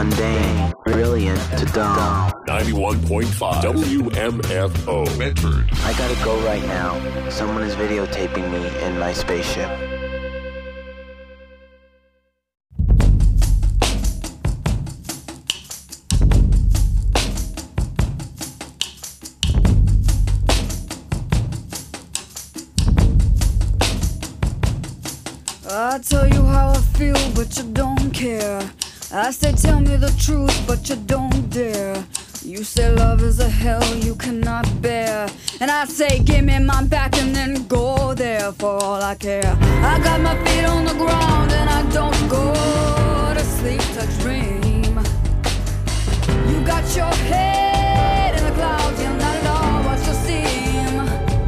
mundane, brilliant to dumb. 91.5 WMFO Medford. I gotta go right now. Someone is videotaping me in my spaceship. I tell you how I feel, but you don't care. I say tell me the truth, but you don't dare. You say love is a hell you cannot bear, and I say give me my back and then go there for all I care. I got my feet on the ground and I don't go to sleep to dream. You got your head in the clouds, you're not at all what you seem.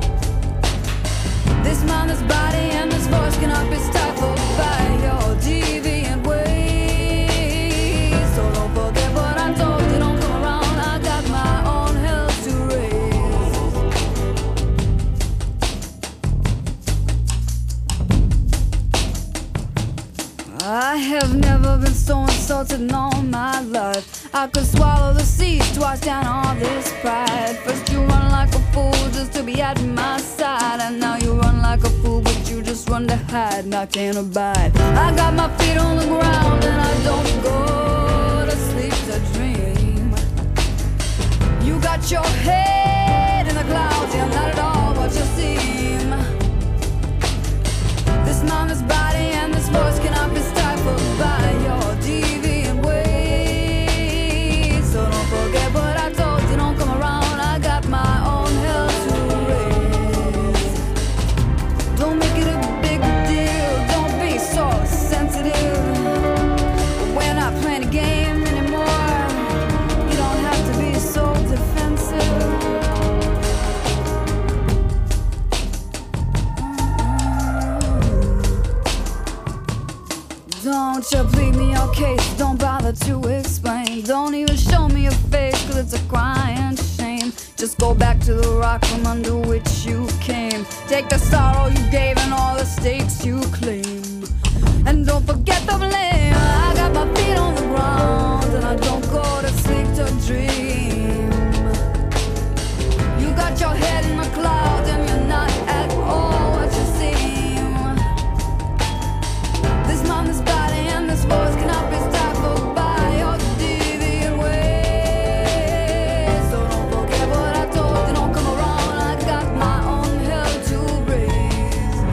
This mind, this body, and this voice cannot be stifled by your deviant ways. So don't forget what I told you, don't come around. I got my own hell to raise. I have never been so insulted in all my life. I could swallow the seas twice down all this pride. First you run like a fool just to be at my side, and now you run like a fool but you just run to hide, and I can't abide. I got my feet on the ground and I don't go to sleep to dream. You got your head in the clouds, you're not at all what you seem. This mind, this body, and this voice cannot be stifled by your deviant ways. So don't forget what I told you, don't come around. I got my own hell to raise. Don't make it a big deal, don't be so sensitive. We're not playing a game anymore. You don't have to be so defensive. Don't you plead me your case, don't bother to explain. Don't even show me your face, cause it's a crying shame. Just go back to the rock from under which you came. Take the sorrow you gave and all the stakes you claim. And don't forget the blame. I got my feet on the ground and I don't go to sleep to dream. You got your head in the clouds and you're not at all what you seem. This mind, this body, and this voice cannot be stifled by your deviant ways. So don't forget what I told you, don't come around. I got my own hell to raise.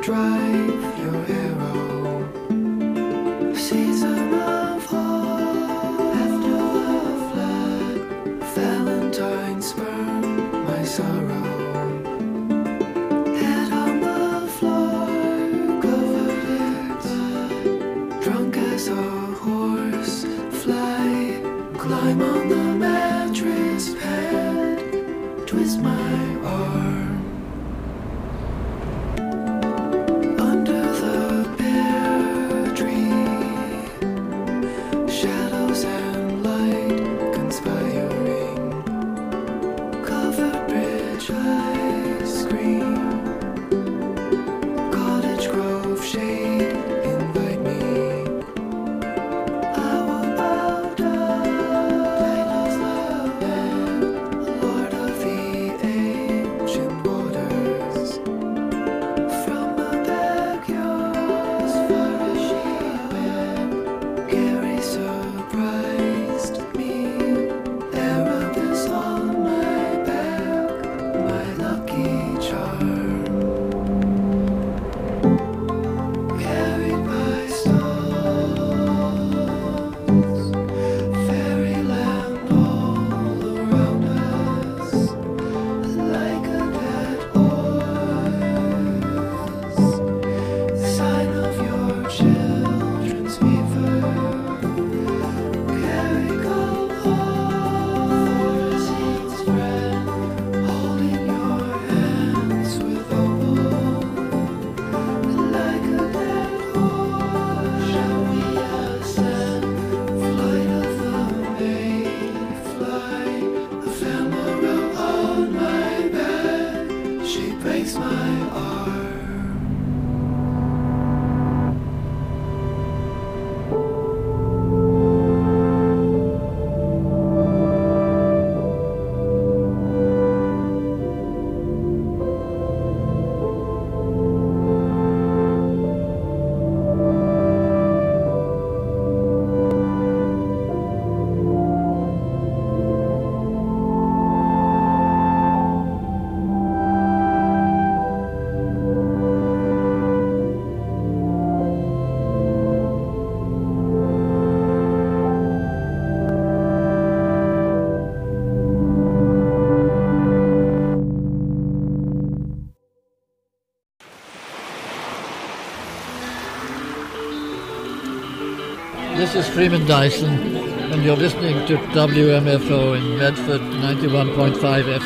This is Freeman Dyson, and you're listening to WMFO in Medford, 91.5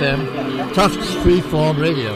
FM, Tufts Freeform Radio.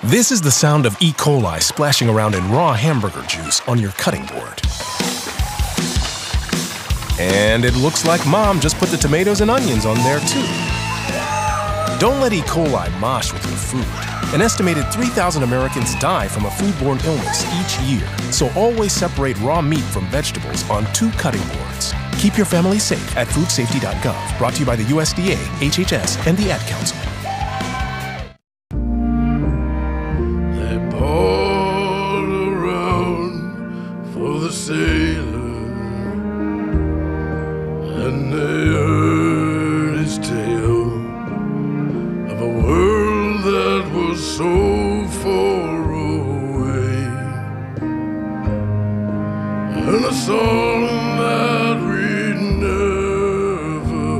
This is the sound of E. coli splashing around in raw hamburger juice on your cutting board. And it looks like Mom just put the tomatoes and onions on there too. Don't let E. coli mosh with your food. An estimated 3,000 Americans die from a foodborne illness each year, so always separate raw meat from vegetables on 2 cutting boards. Keep your family safe at foodsafety.gov. Brought to you by the USDA, HHS, and the Ad Council. They poured around for the sailor, and they heard his tale of a world that was so far away, and a song that we'd never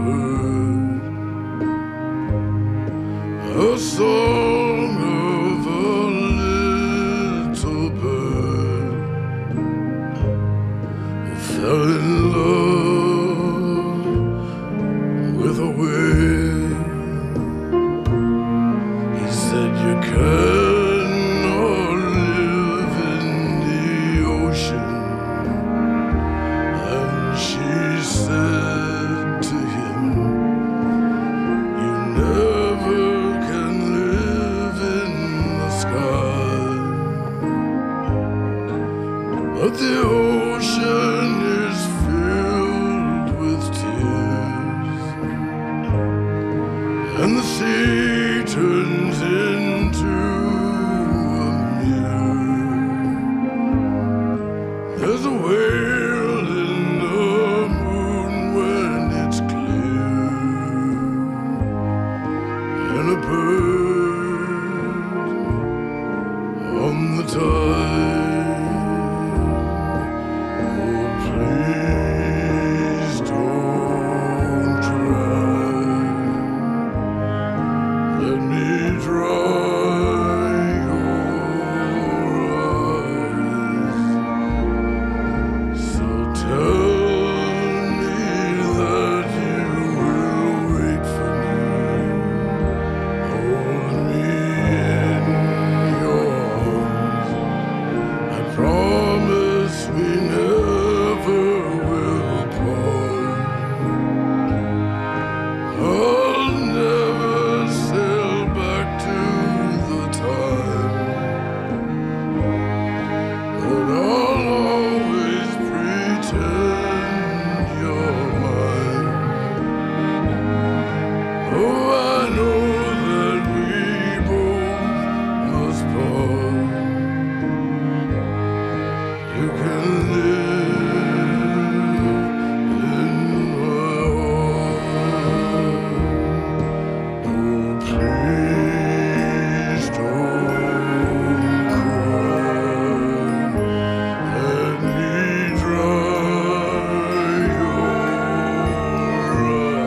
heard, a song of a little bird who fell in love with a wave. He said you cannot live in the ocean, and she said to him, you never can live in the sky, but the ocean is filled with tears, and the sea turns into a mirror. There's a whale in the moon when it's clear, and a bird on the tide. Oh, please don't cry. Let me dry your eyes. So tell me that you will wait for me. Hold me in your arms. I promise we never will part. I'll never sail back to the time, but I'll always pretend you're mine. Oh, I know that we both must part. You can live in my heart. Oh, please don't cry. Let me dry your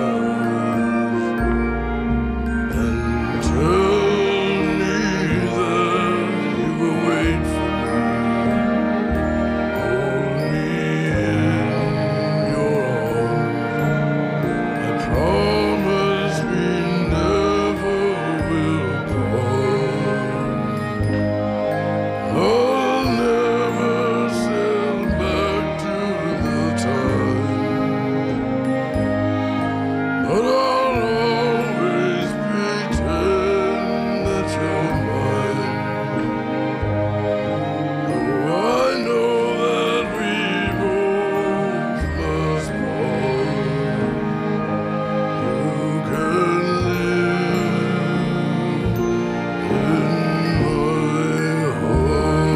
eyes, and tell me that you will wait for me. Hold me in your arms. I promise we never will part. I'll never sail back to the time, but I'll always pretend that you're mine. Oh, I know that we both must part. You can live in my heart.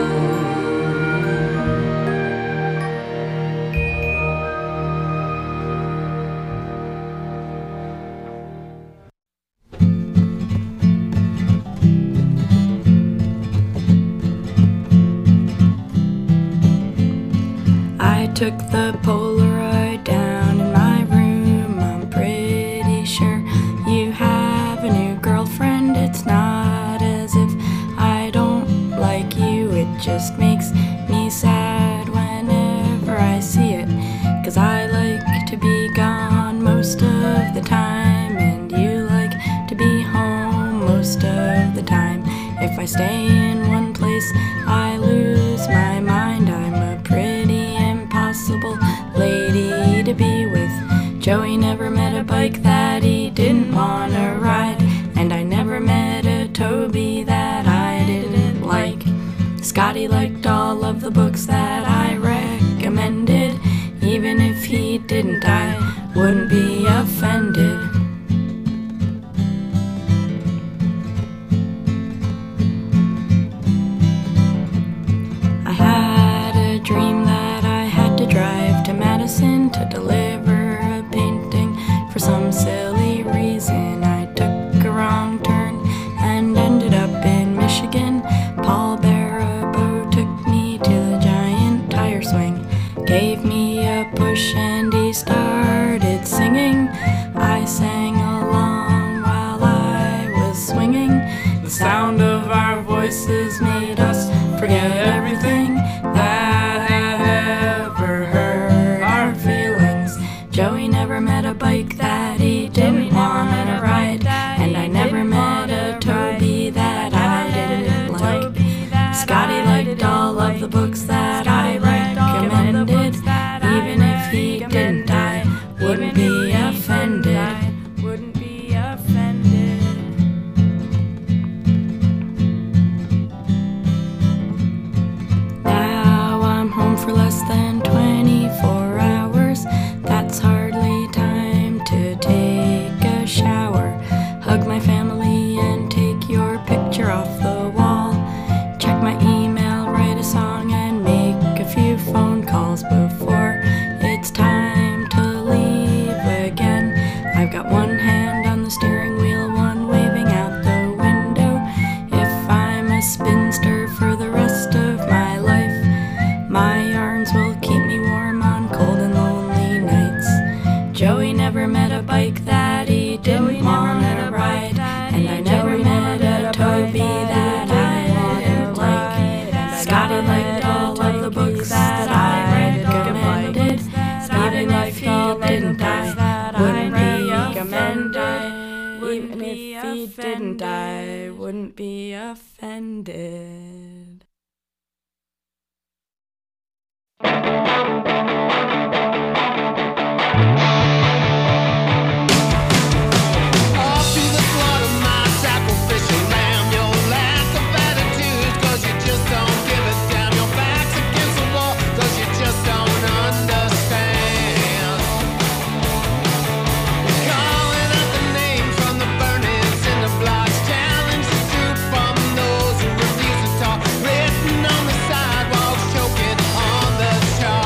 I took the Polaroid down in my room. I'm pretty sure you have a new girlfriend. It's not as if I don't like you, it just makes me sad whenever I see it. 'Cause I like to be gone most of the time, and you like to be home most of the time. If I stay in one place, I lose my mind. I'm a pretty impossible lady to be with. Joey never met a bike that he didn't want to ride, and I never met a Toby that I didn't like. Scotty liked all of the books that I recommended. Even if he didn't, I wouldn't be offended. I had a dream that I had to drive to Madison to deliver a painting. For some silly reason, I took a wrong turn and ended up in Michigan. Paul Barabo took me to the giant tire swing, gave me a push, and he started singing. I sang along while I was swinging. The sound of our voices made us forget everything that had ever hurt our feelings. Joey never met a bike that he didn't want to ride, and I never met a Toby that I didn't like. Scotty liked all of the books that I recommended. Even if he didn't, I wouldn't be offended. Now I'm home for less than 24 hours. That's hardly time to take a shower, hug my family, and take your picture off the wall. Check my email, write a song, and make a few phone calls before it's time to leave again. I've got one hand on the steering wheel, one waving out the window. If I'm a spinster for the rest of my life, my arms will keep me warm on cold and lonely nights. Joey never met a bike that he didn't want to ride, and I never met a Toby that I didn't like. Scotty liked all of the books that I recommended. Even if he didn't, I wouldn't be offended. Even if he didn't, I wouldn't be offended. Off to the slaughter, my sacrificial lamb. Your lack of attitude, 'cause you just don't give a damn. Your back's against the wall, 'cause you just don't understand. You're calling out the names from the burn-ins in the blocks. Challenge the truth from those who refuse to talk. Written on the sidewalks, choking on the chalk.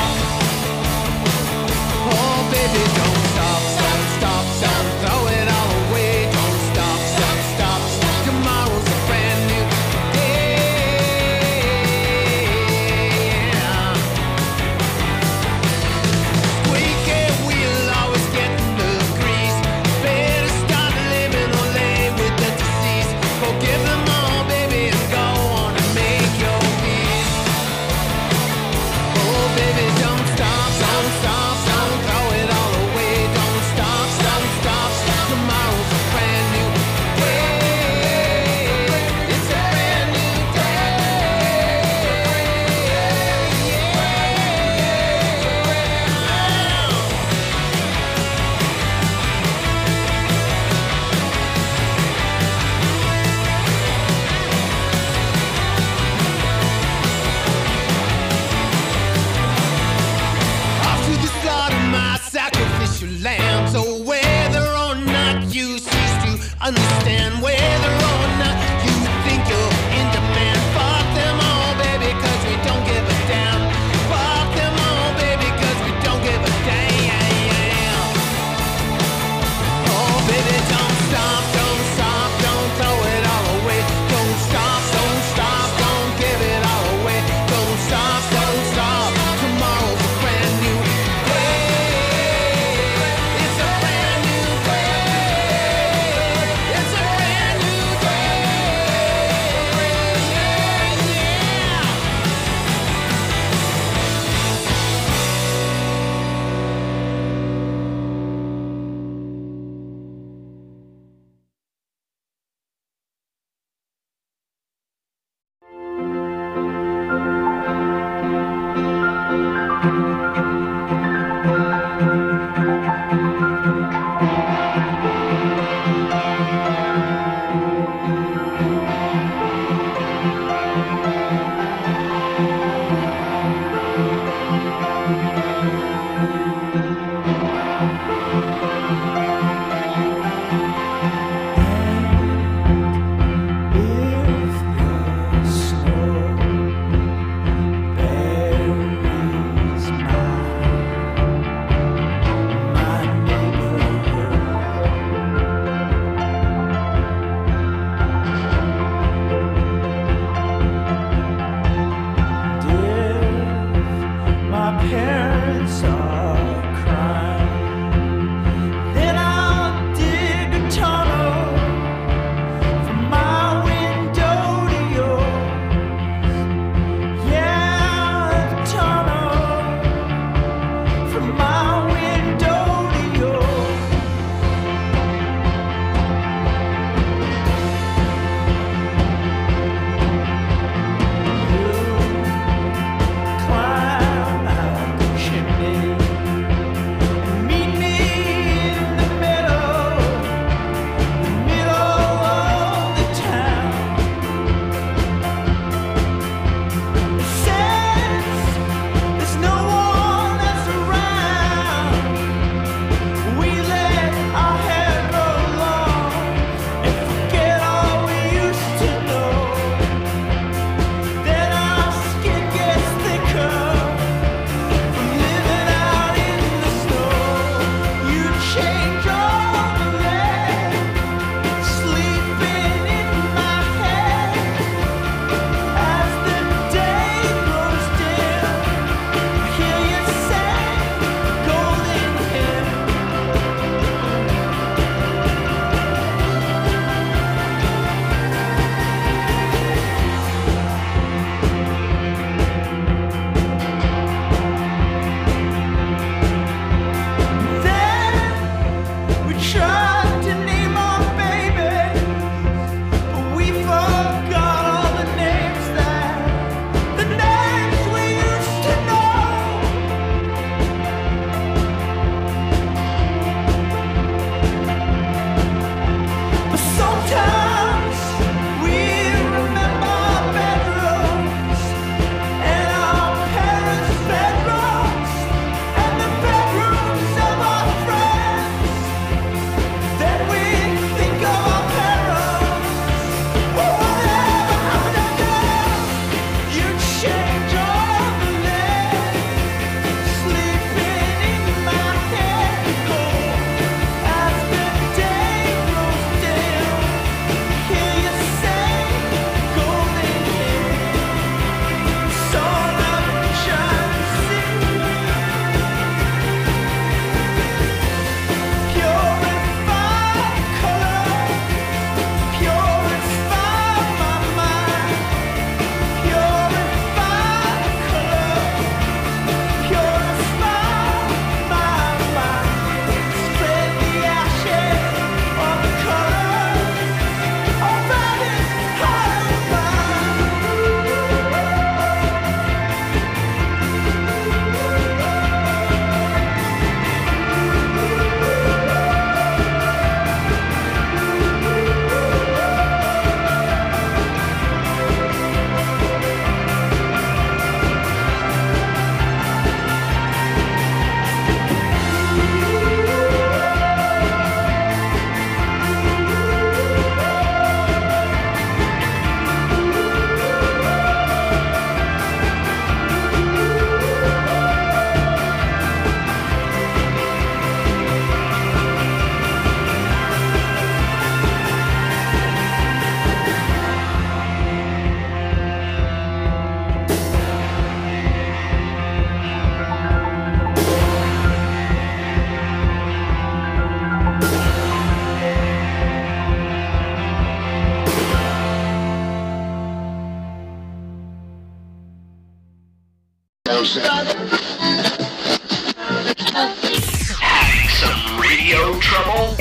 Having some radio trouble?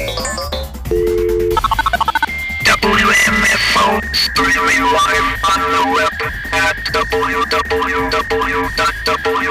WMFO streaming live on the web at www.wmfo.org.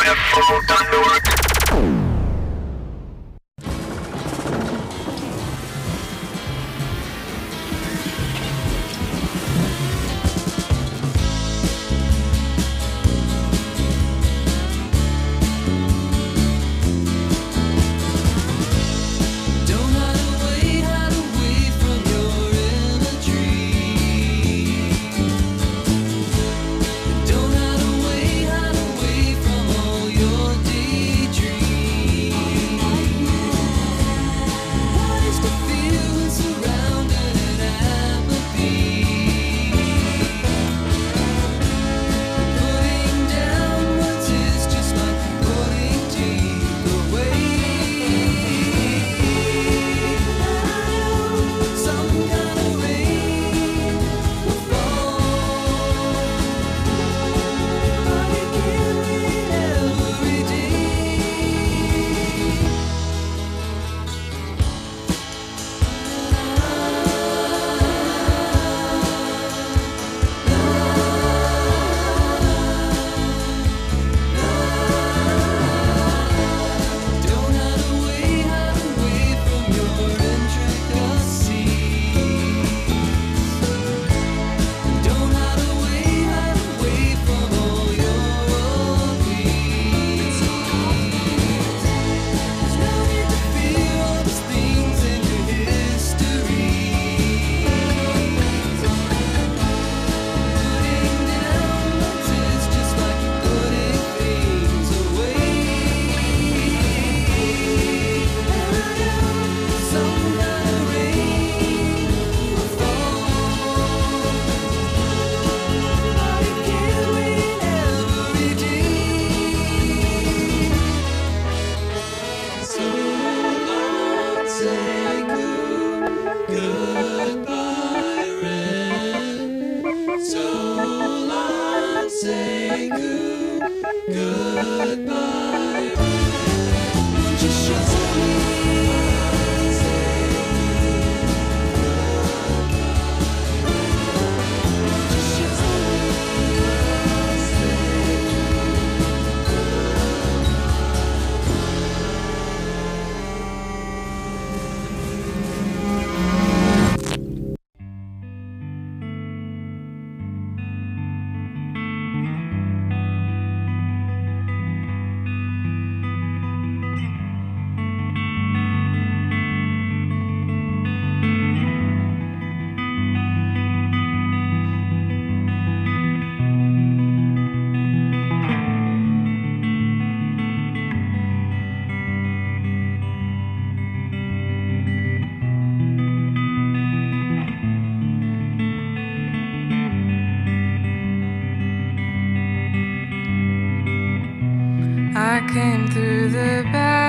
I came through the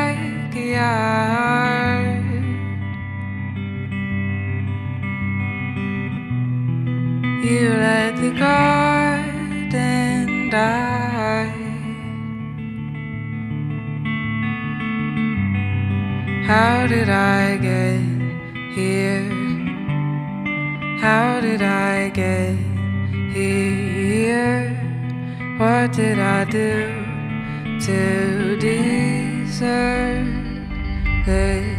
backyard. You let the garden die. How did I get here? How did I get here? What did I do to deserve this?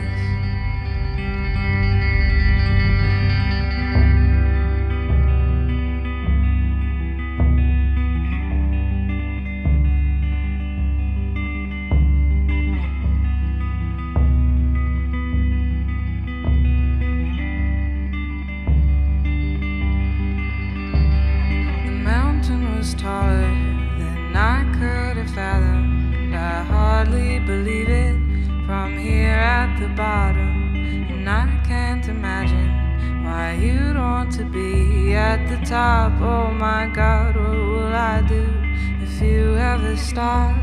The mountain was taller than I could have fathomed. I hardly believe it from here at the bottom. And I can't imagine why you'd want to be at the top. Oh my God, what will I do if you ever stop?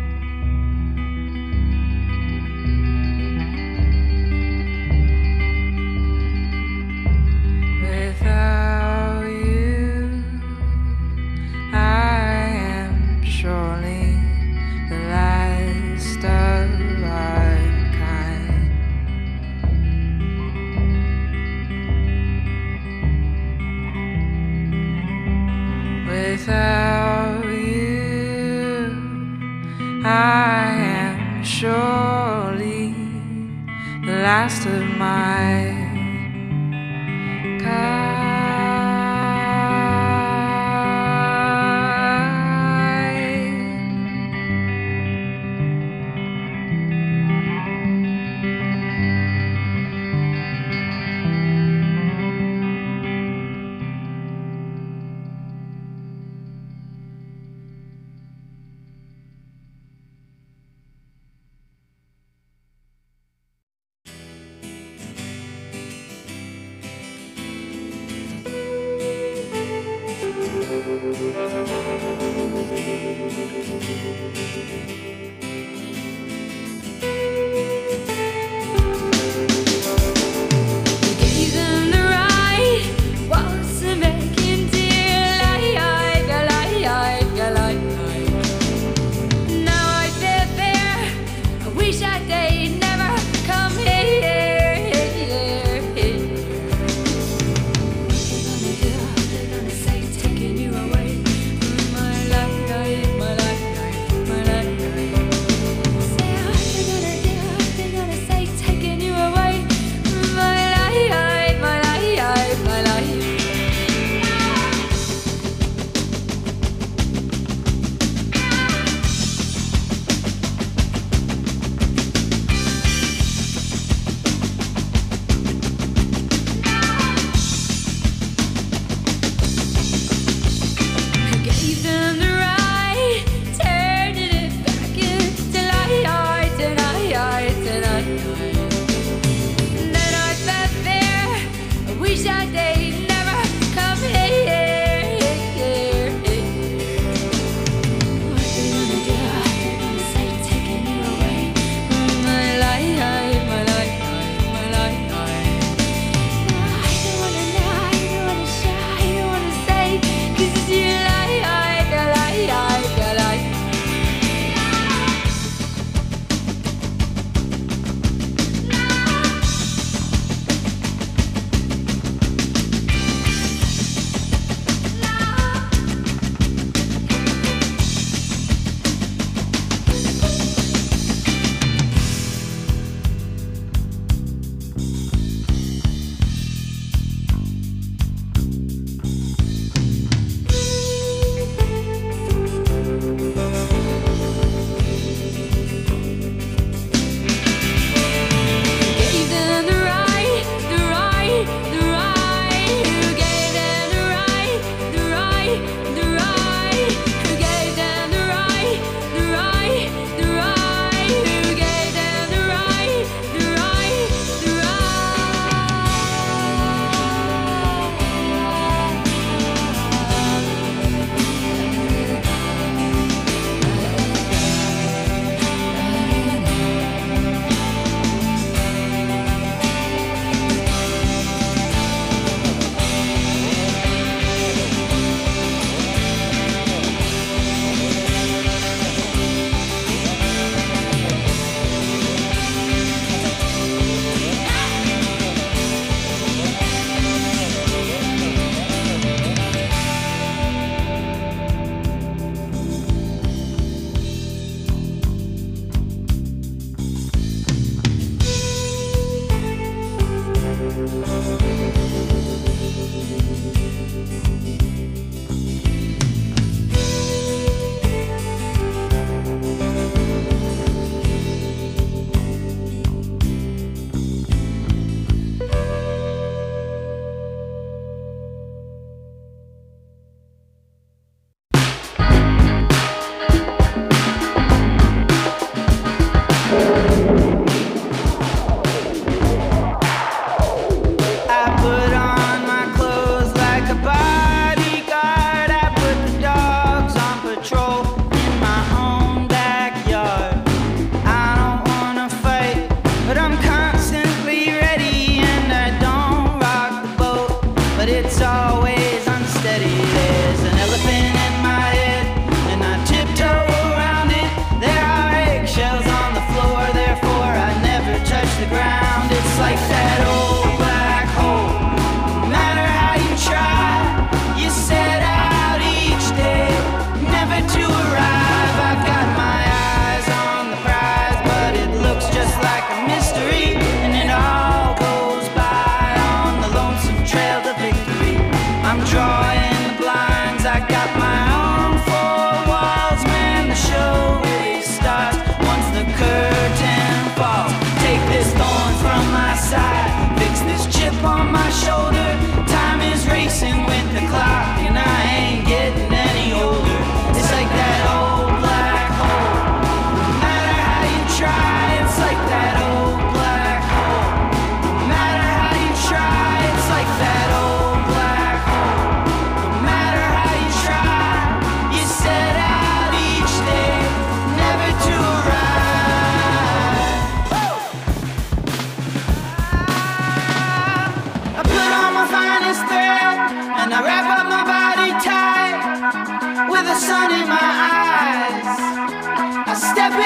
Without you, I am surely the last of our kind. Without you, I am surely the last of my kind.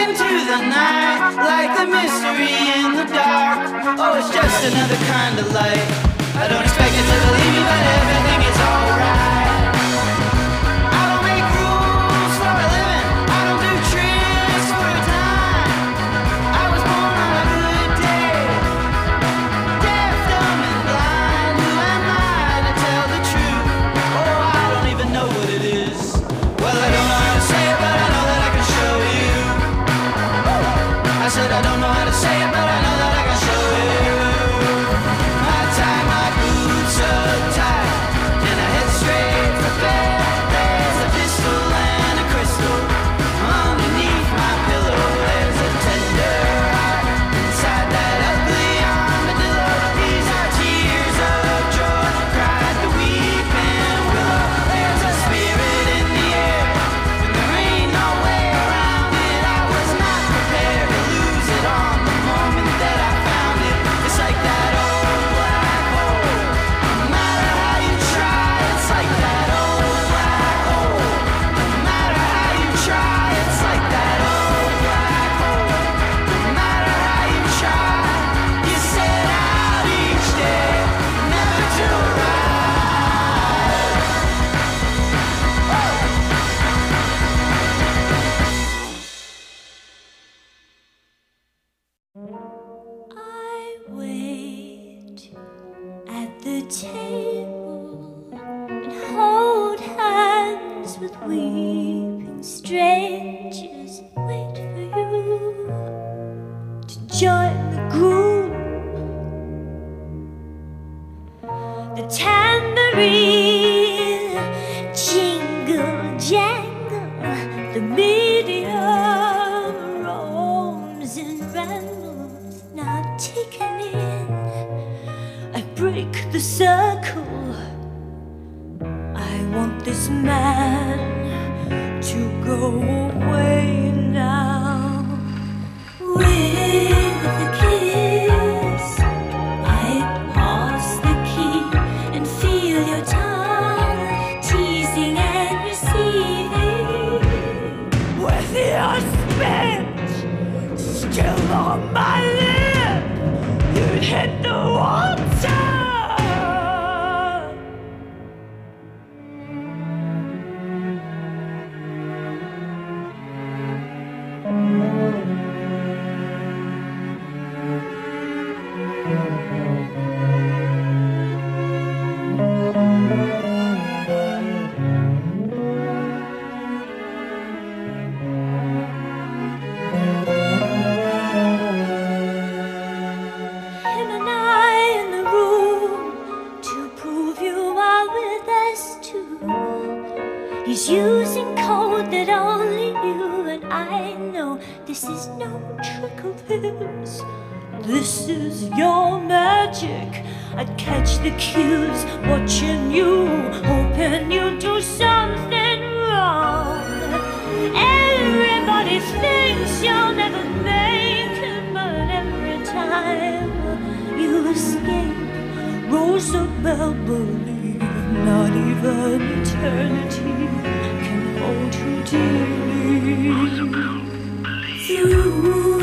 into the night, like the mystery in the dark. Oh, it's just another kind of light. I don't expect it to believe me, but everything is alright. I don't make rules for a living, I don't do tricks for a dime. I was born on a good day, deaf, dumb, and blind. Who am I to tell the truth? Oh, I don't even know what it is. Well, I don't know how to say it, but I know that I can show you. I said I don't know how to say it, but I know that I can show you. I tie my boots up tight, and I head straight for bed. There's a pistol and a crystal underneath my pillow. There's a tender heart inside that ugly armadillo. These are tears of joy, cried the weeping willow. There's a spirit in the air, and there ain't no way around it. I was not prepared to lose it on the moment that I found it. It's like that old black hole. No matter how you try, it's like that old black hole. No matter how you try, it's like that old black hole. No matter how you try, you set out each day, never to arrive. I wait at the table and hold hands with weeping strangers. Wait for you to join the group. The tambourine jingle jangle, the medium roams and rambles, not taken in. I break the circle. I want this man to go away now. With a kiss, I pass the key and feel your tongue teasing and receiving. With your spit still on my lip, you'd hit the water. Him and I in the room to prove you are with us too. He's using code that only you and I know. This is no trick of his. This is your magic. I'd catch the cues, watching you, hoping you do something wrong. Everybody thinks you'll never make it, but every time you escape, Rosabelle, believe not even eternity can hold you dearly. Through